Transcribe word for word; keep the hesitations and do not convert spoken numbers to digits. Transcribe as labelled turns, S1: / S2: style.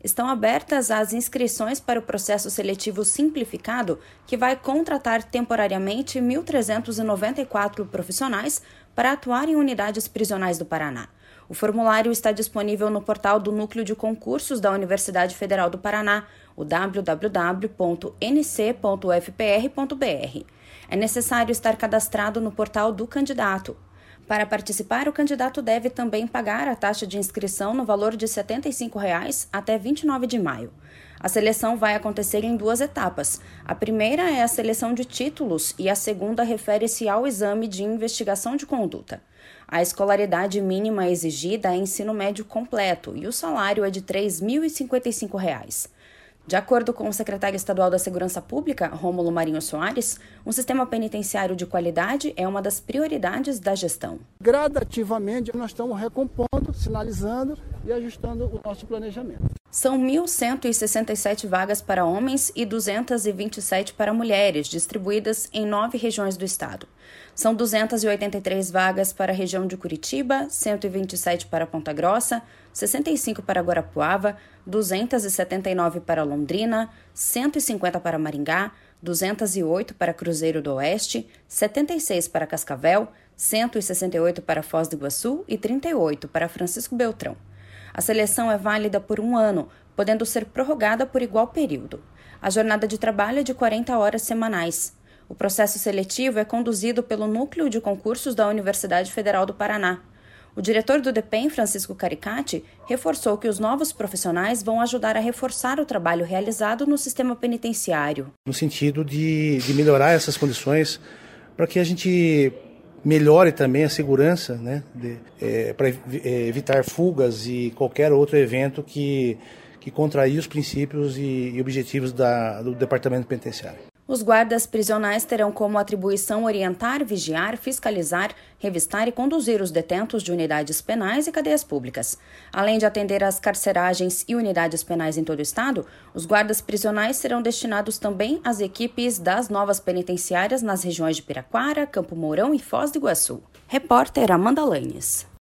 S1: Estão abertas as inscrições para o processo seletivo simplificado, que vai contratar temporariamente mil trezentos e noventa e quatro profissionais para atuar em unidades prisionais do Paraná. O formulário está disponível no portal do Núcleo de Concursos da Universidade Federal do Paraná, o w w w ponto n c ponto u f p r ponto b r. É necessário estar cadastrado no portal do candidato. Para participar, o candidato deve também pagar a taxa de inscrição no valor de setenta e cinco reais até vinte e nove de maio. A seleção vai acontecer em duas etapas. A primeira é a seleção de títulos e a segunda refere-se ao exame de investigação de conduta. A escolaridade mínima exigida é ensino médio completo e o salário é de três mil e cinquenta e cinco reais. De acordo com o secretário estadual da Segurança Pública, Rômulo Marinho Soares, um sistema penitenciário de qualidade é uma das prioridades da gestão.
S2: Gradativamente, nós estamos recompondo, sinalizando e ajustando o nosso planejamento.
S1: São mil cento e sessenta e sete vagas para homens e duzentas e vinte e sete para mulheres, distribuídas em nove regiões do estado. São duzentas e oitenta e três vagas para a região de Curitiba, cento e vinte e sete para Ponta Grossa, sessenta e cinco para Guarapuava, duzentas e setenta e nove para Londrina, cento e cinquenta para Maringá, duzentas e oito para Cruzeiro do Oeste, setenta e seis para Cascavel, cento e sessenta e oito para Foz do Iguaçu e trinta e oito para Francisco Beltrão. A seleção é válida por um ano, podendo ser prorrogada por igual período. A jornada de trabalho é de quarenta horas semanais. O processo seletivo é conduzido pelo Núcleo de Concursos da Universidade Federal do Paraná. O diretor do D P E M, Francisco Caricati, reforçou que os novos profissionais vão ajudar a reforçar o trabalho realizado no sistema penitenciário.
S3: No sentido de, de melhorar essas condições para que a gente melhore também a segurança, né, é, para é, evitar fugas e qualquer outro evento que, que contraria os princípios e, e objetivos da, do Departamento Penitenciário.
S1: Os guardas prisionais terão como atribuição orientar, vigiar, fiscalizar, revistar e conduzir os detentos de unidades penais e cadeias públicas. Além de atender às carceragens e unidades penais em todo o estado, os guardas prisionais serão destinados também às equipes das novas penitenciárias nas regiões de Piraquara, Campo Mourão e Foz do Iguaçu. Repórter Amanda Lanes.